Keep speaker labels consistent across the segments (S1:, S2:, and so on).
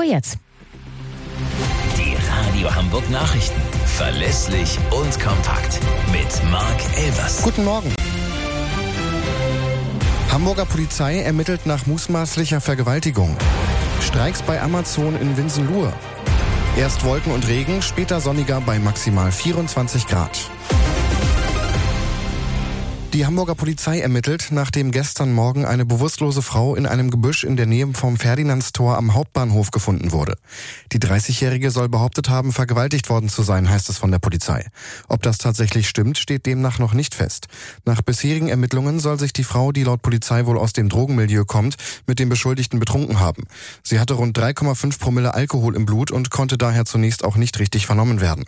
S1: Uhr jetzt.
S2: Die Radio Hamburg Nachrichten. Verlässlich und kompakt. Mit Marc Elvers.
S3: Guten Morgen. Hamburger Polizei ermittelt nach mutmaßlicher Vergewaltigung. Streiks bei Amazon in Winsenlohe. Erst Wolken und Regen, später sonniger bei maximal 24 Grad. Die Hamburger Polizei ermittelt, nachdem gestern Morgen eine bewusstlose Frau in einem Gebüsch in der Nähe vom Ferdinandstor am Hauptbahnhof gefunden wurde. Die 30-Jährige soll behauptet haben, vergewaltigt worden zu sein, heißt es von der Polizei. Ob das tatsächlich stimmt, steht demnach noch nicht fest. Nach bisherigen Ermittlungen soll sich die Frau, die laut Polizei wohl aus dem Drogenmilieu kommt, mit dem Beschuldigten betrunken haben. Sie hatte rund 3,5 Promille Alkohol im Blut und konnte daher zunächst auch nicht richtig vernommen werden.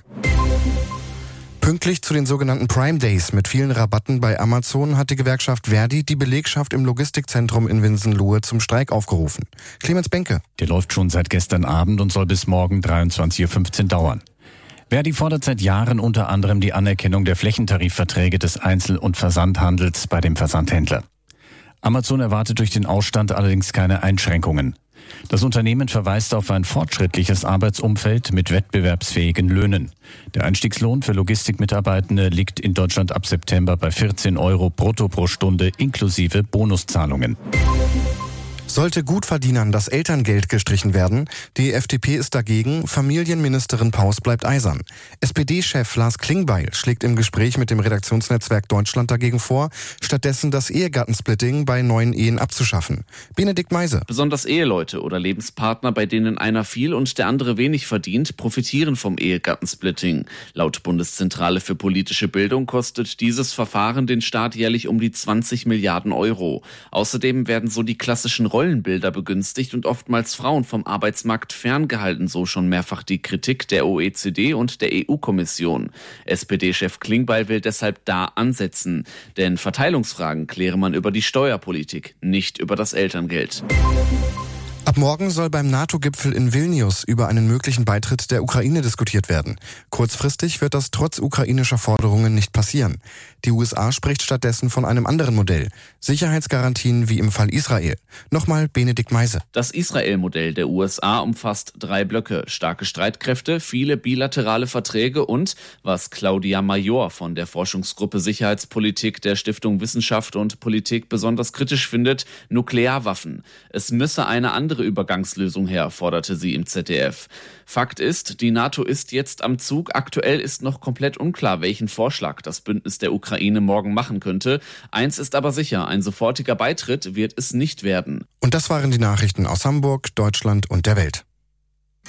S3: Pünktlich zu den sogenannten Prime Days mit vielen Rabatten bei Amazon hat die Gewerkschaft Verdi die Belegschaft im Logistikzentrum in Winsenlohe zum Streik aufgerufen. Clemens Benke.
S4: Der läuft schon seit gestern Abend und soll bis morgen 23.15 Uhr dauern. Verdi fordert seit Jahren unter anderem die Anerkennung der Flächentarifverträge des Einzel- und Versandhandels bei dem Versandhändler. Amazon erwartet durch den Ausstand allerdings keine Einschränkungen. Das Unternehmen verweist auf ein fortschrittliches Arbeitsumfeld mit wettbewerbsfähigen Löhnen. Der Einstiegslohn für Logistikmitarbeitende liegt in Deutschland ab September bei 14 € brutto pro Stunde inklusive Bonuszahlungen.
S3: Sollte Gutverdienern das Elterngeld gestrichen werden? Die FDP ist dagegen, Familienministerin Paus bleibt eisern. SPD-Chef Lars Klingbeil schlägt im Gespräch mit dem Redaktionsnetzwerk Deutschland dagegen vor, stattdessen das Ehegattensplitting bei neuen Ehen abzuschaffen. Benedikt Meise.
S5: Besonders Eheleute oder Lebenspartner, bei denen einer viel und der andere wenig verdient, profitieren vom Ehegattensplitting. Laut Bundeszentrale für politische Bildung kostet dieses Verfahren den Staat jährlich um die 20 Milliarden €. Außerdem werden so die klassischen Rollenbilder begünstigt und oftmals Frauen vom Arbeitsmarkt ferngehalten, so schon mehrfach die Kritik der OECD und der EU-Kommission. SPD-Chef Klingbeil will deshalb da ansetzen, denn Verteilungsfragen kläre man über die Steuerpolitik, nicht über das Elterngeld.
S3: Ab morgen soll beim NATO-Gipfel in Vilnius über einen möglichen Beitritt der Ukraine diskutiert werden. Kurzfristig wird das trotz ukrainischer Forderungen nicht passieren. Die USA spricht stattdessen von einem anderen Modell. Sicherheitsgarantien wie im Fall Israel. Nochmal Benedikt Meise.
S5: Das Israel-Modell der USA umfasst 3 Blöcke: starke Streitkräfte, viele bilaterale Verträge und, was Claudia Major von der Forschungsgruppe Sicherheitspolitik der Stiftung Wissenschaft und Politik besonders kritisch findet, Nuklearwaffen. Es müsse eine andere Übergangslösung her, forderte sie im ZDF. Fakt ist, die NATO ist jetzt am Zug. Aktuell ist noch komplett unklar, welchen Vorschlag das Bündnis der Ukraine morgen machen könnte. Eins ist aber sicher, ein sofortiger Beitritt wird es nicht werden.
S3: Und das waren die Nachrichten aus Hamburg, Deutschland und der Welt.